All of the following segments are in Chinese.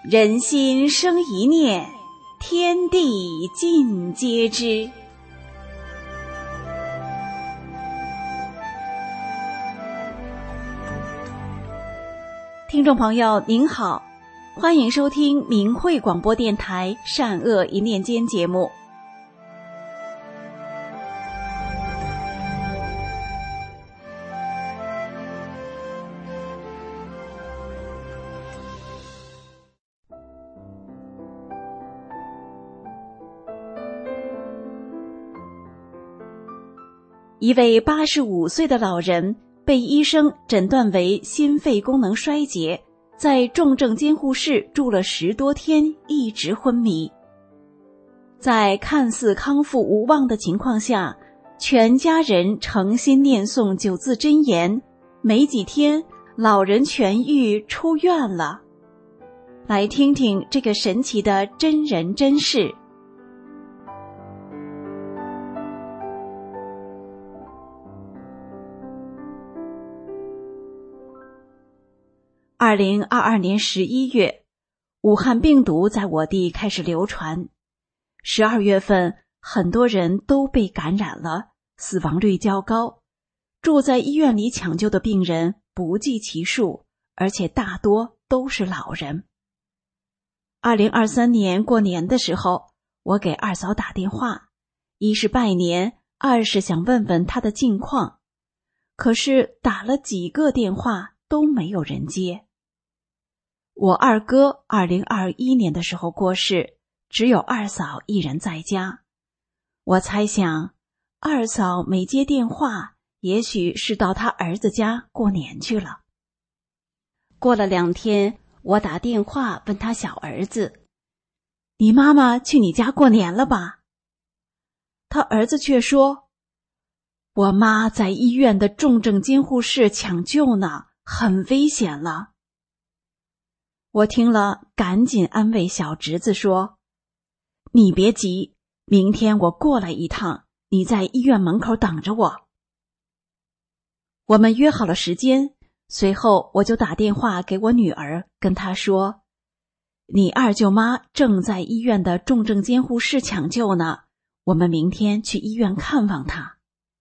人心生一念，天地尽皆知。听众朋友您好，欢迎收听明慧广播电台善恶一念间节目。一位85岁的老人被医生诊断为心肺功能衰竭，在重症监护室住了10多天，一直昏迷。在看似康复无望的情况下，全家人诚心念诵9字真言，没几天老人痊愈出院了。来听听这个神奇的真人真事。2022年11月，武汉病毒在我地开始流传。12月份，很多人都被感染了，死亡率较高。住在医院里抢救的病人不计其数，而且大多都是老人。2023年过年的时候，我给二嫂打电话，一是拜年，二是想问问她的近况。可是打了几个电话都没有人接。我二哥2021年的时候过世，只有二嫂一人在家。我猜想，二嫂没接电话，也许是到他儿子家过年去了。过了2天，我打电话问他小儿子：“你妈妈去你家过年了吧？”他儿子却说：“我妈在医院的重症监护室抢救呢，很危险了。”我听了，赶紧安慰小侄子说：“你别急，明天我过来一趟，你在医院门口等着我。”我们约好了时间，随后我就打电话给我女儿，跟她说：“你二舅妈正在医院的重症监护室抢救呢，我们明天去医院看望她。”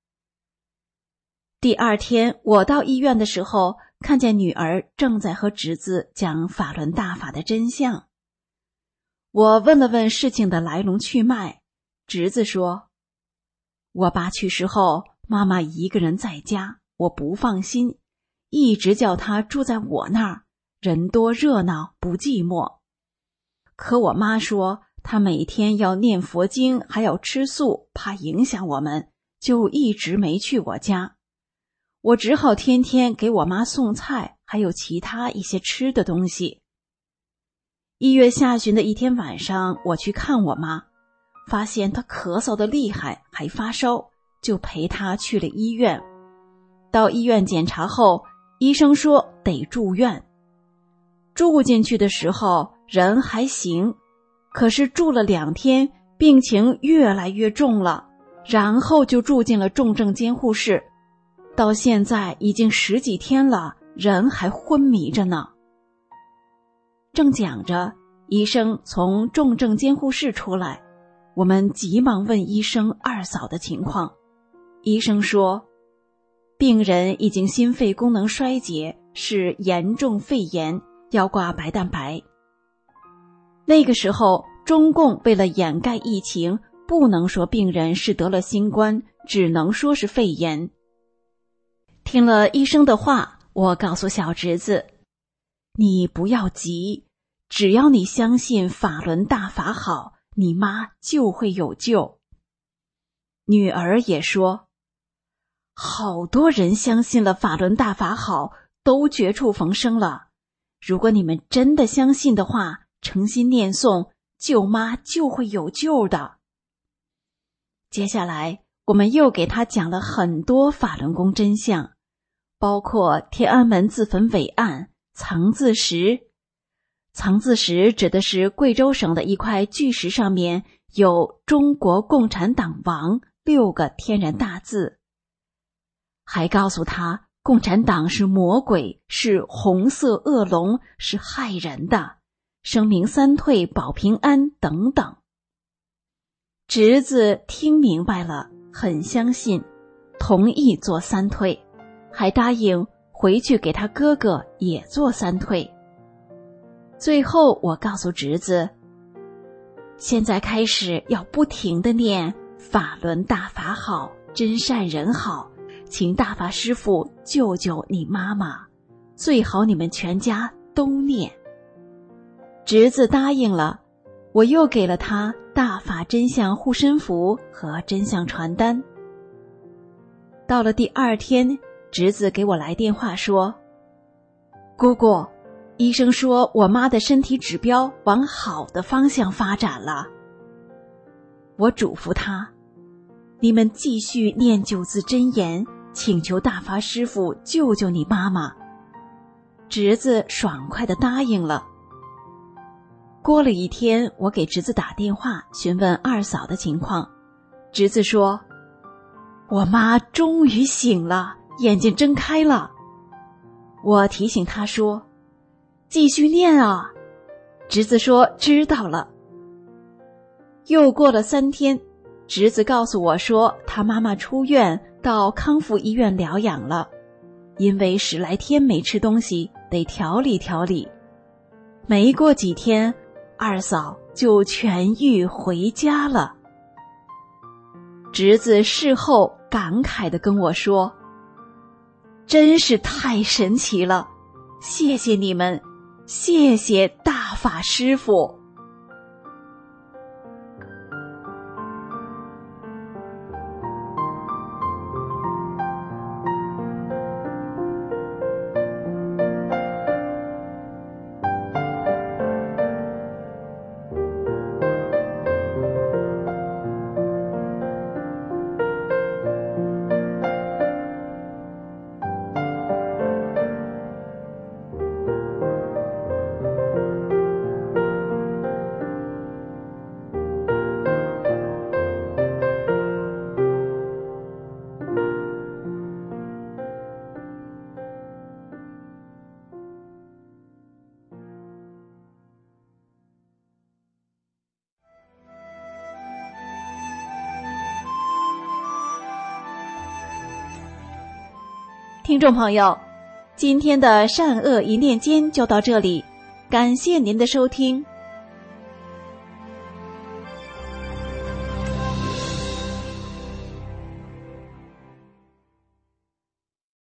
第2天我到医院的时候，看见女儿正在和侄子讲法轮大法的真相。我问了问事情的来龙去脉，侄子说：“我爸去世后，妈妈一个人在家，我不放心，一直叫她住在我那儿，人多热闹不寂寞。可我妈说，她每天要念佛经，还要吃素，怕影响我们，就一直没去我家。我只好天天给我妈送菜，还有其他一些吃的东西。1月下旬的一天晚上，我去看我妈，发现她咳嗽得厉害，还发烧，就陪她去了医院。到医院检查后，医生说得住院。住进去的时候人还行，可是住了2天，病情越来越重了，然后就住进了重症监护室。到现在已经10几天了，人还昏迷着呢。正讲着，医生从重症监护室出来，我们急忙问医生二嫂的情况。医生说，病人已经心肺功能衰竭，是严重肺炎，要挂白蛋白。那个时候，中共为了掩盖疫情，不能说病人是得了新冠，只能说是肺炎。听了医生的话，我告诉小侄子：“你不要急，只要你相信法轮大法好，你妈就会有救。”女儿也说：“好多人相信了法轮大法好，都绝处逢生了。如果你们真的相信的话，诚心念诵，舅妈就会有救的。”接下来，我们又给他讲了很多法轮功真相，包括天安门自焚伟案、藏字石。藏字石指的是贵州省的一块巨石，上面有中国共产党亡6个天然大字。还告诉他，共产党是魔鬼，是红色恶龙，是害人的， 声明三退保平安等等。侄子听明白了，很相信，同意做三退，还答应回去给他哥哥也做三退。最后我告诉侄子，现在开始要不停地念法轮大法好，真善人好，请大法师父救救你妈妈，最好你们全家都念。侄子答应了，我又给了他大法真相护身符和真相传单。到了第二天，侄子给我来电话说，姑姑，医生说我妈的身体指标往好的方向发展了。我嘱咐他，你们继续念9字真言，请求大法师父救救你妈妈。侄子爽快地答应了。过了一天，我给侄子打电话询问二嫂的情况，侄子说，我妈终于醒了，眼睛睁开了。我提醒他说，继续念啊。侄子说知道了。又过了3天，侄子告诉我说，他妈妈出院到康复医院疗养了，因为10来天没吃东西，得调理调理。没过几天，二嫂就痊愈回家了。侄子事后感慨地跟我说，真是太神奇了，谢谢你们，谢谢大法师父。听众朋友，今天的善恶一念间就到这里，感谢您的收听。